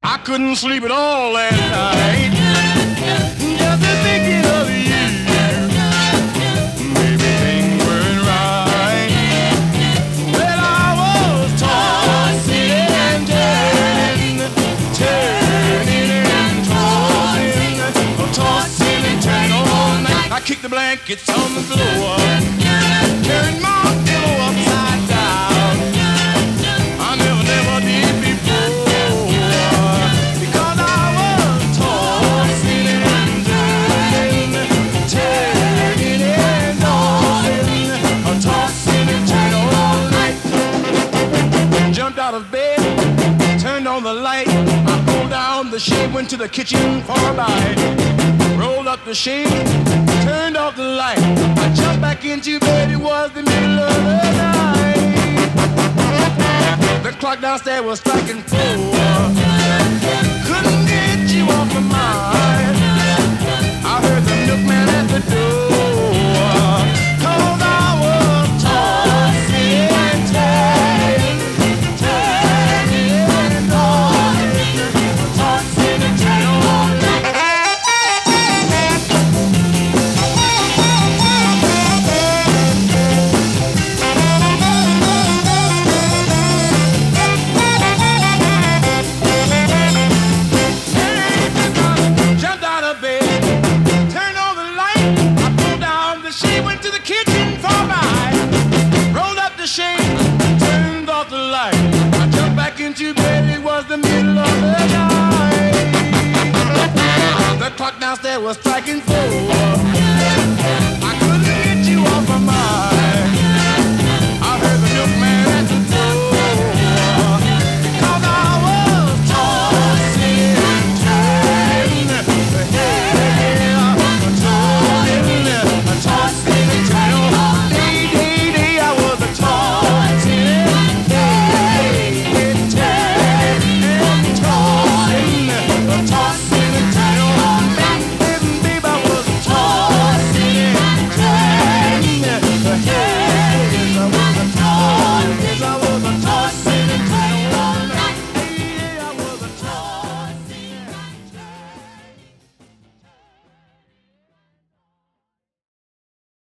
I couldn't sleep at all last night. Just thinking of you. Maybe things weren't right. Well, I was tossing and turning, turning and tossing and turning all night. I kicked the blankets on the floor, turned my pillow upside down. I never did before. Out of bed, turned on the light. I pulled down the shade, went to the kitchen for a bite. Rolled up the shade, turned off the light. I jumped back into bed, it was the middle of the night. The clock downstairs was striking 4. Couldn't get you off my mind. I heard the milkman at the door, 'cause I was tossing and turning. Into bed, it was the middle of the night. The clock downstairs was striking 4.